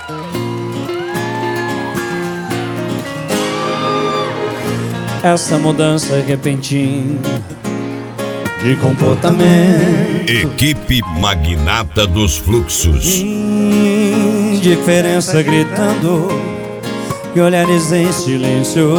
Essa mudança repentina de comportamento, Equipe Magnata dos Fluxos. indiferença gritando e olhares em silêncio.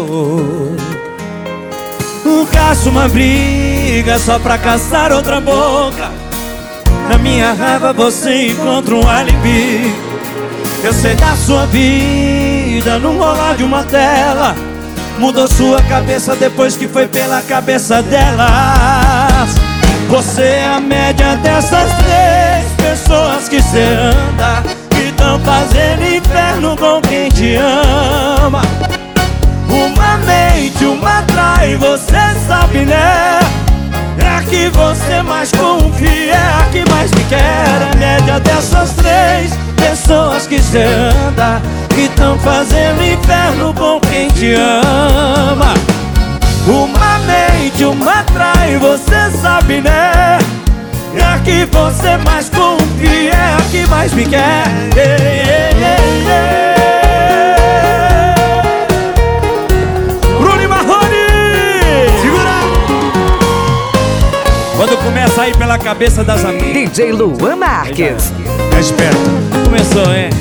Um caso, uma briga só pra caçar outra boca. Na minha raiva você encontra um alibi. Eu sei da sua vida no rolar de uma tela. Mudou sua cabeça depois que foi pela cabeça delas. Você é a média dessas três pessoas que cê anda, que tão fazendo inferno com quem te ama. Uma mente, uma trai, você sabe, né? É a que você mais confia, é a que mais me quer. É a média dessas três pessoas que cê anda, que tão fazendo inferno com quem te ama. Uma mente, uma trai, você sabe, né? É a que você mais confia, é a que mais me quer. Bruno e Marrone! Segura! Quando começa a ir pela cabeça das amigas. DJ Luan Marques. Tá esperto. Começou, hein?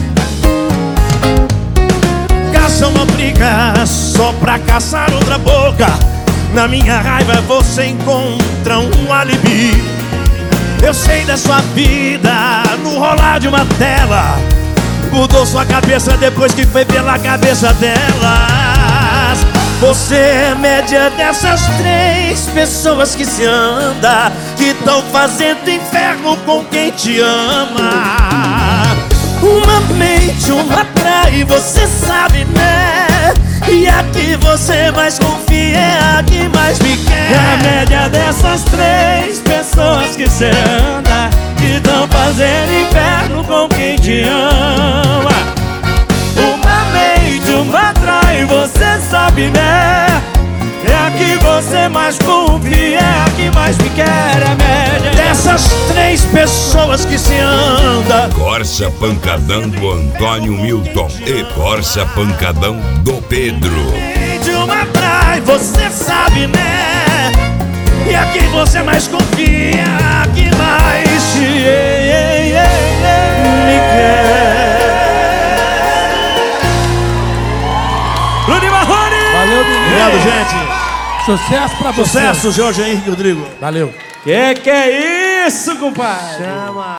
Caça uma briga só pra caçar outra boca. Na minha raiva você encontra um alibi. Eu sei da sua vida no rolar de uma tela. Mudou sua cabeça depois que foi pela cabeça delas. Você é média dessas três pessoas que se anda, que tão fazendo inferno com quem te ama. Uma mente, uma trai, você sabe, né? E a que você mais confia, é a que mais me quer. É a média dessas três pessoas que cê anda, que tão fazendo inferno com quem te ama. Uma mente, uma trai, você sabe, né? É a que você mais confia, é a que mais me quer. É a média dessas três pessoas que se anda. Corsa Pancadão do Antônio Milton e Corsa Pancadão do Pedro. De uma trai, você sabe, né? E a que você mais confia, a que mais me quer. Bruno e Marrone! Valeu, menino. Obrigado, gente. Sucesso pra você. Sucesso, Jorge Henrique Rodrigo. Valeu. Que é isso, compadre? Chama.